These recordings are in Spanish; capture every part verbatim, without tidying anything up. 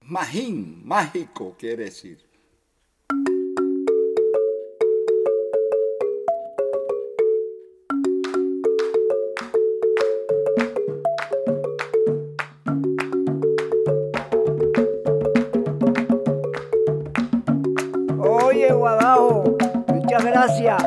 Magín, mágico quiere decir. Oye, Guadajo, muchas gracias.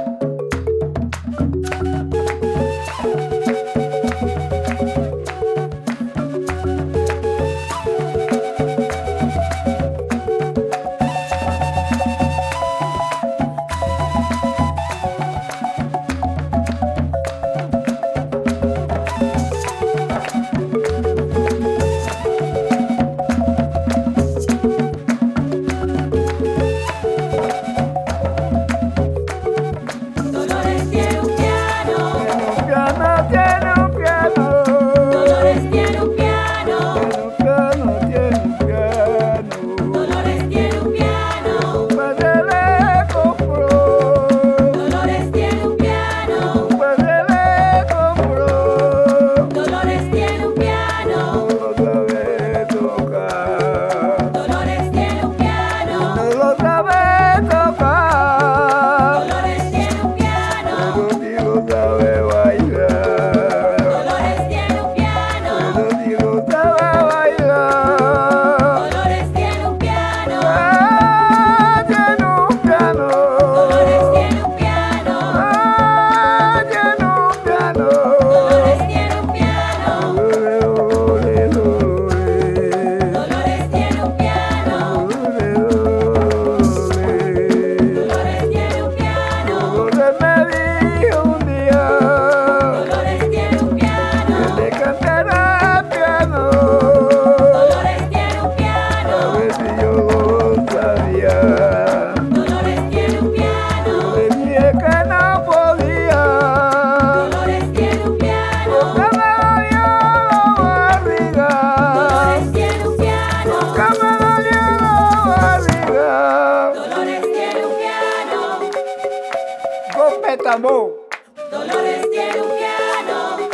Dolores tiene un piano.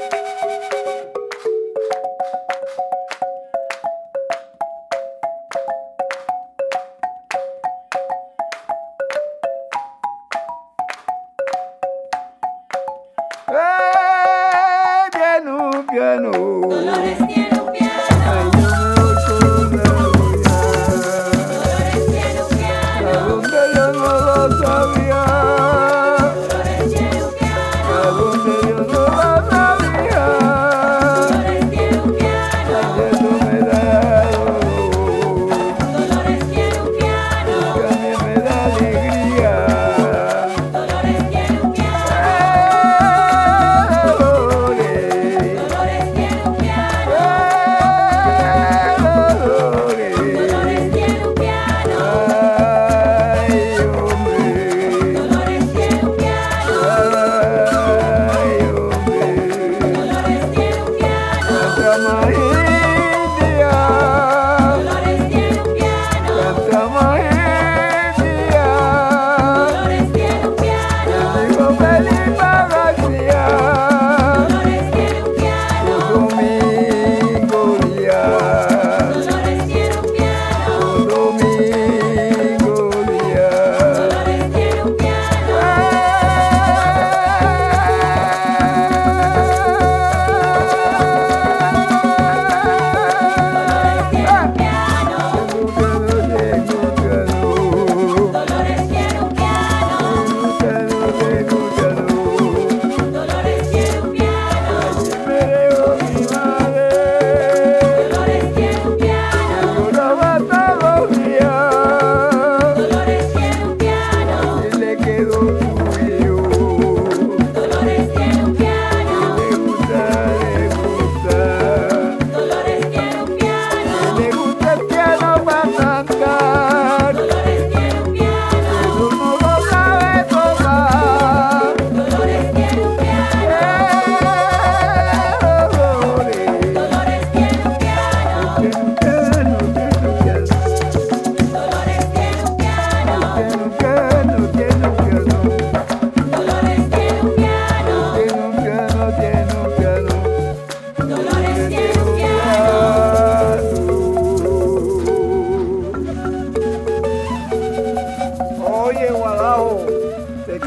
¡Eh! Tiene un piano. Dolores tiene un piano. Ay, yo me voy con una Dolores tiene un piano. a donde yo no lo sabía. Dolores tiene un piano. A donde yo no lo sabía. Dolores tiene un piano. Ay, eso me da dolor. Dolores tiene un piano. Que a mí me da alegría. Dolores tiene un piano. ¡Eh, Dolores! Dolores tiene un piano.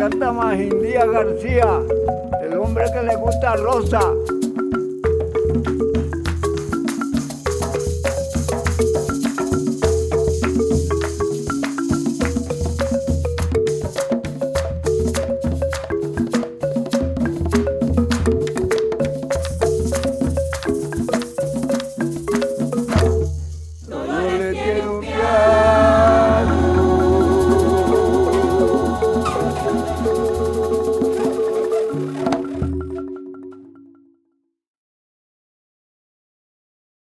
canta Magindía García, el hombre que le gusta Rosa.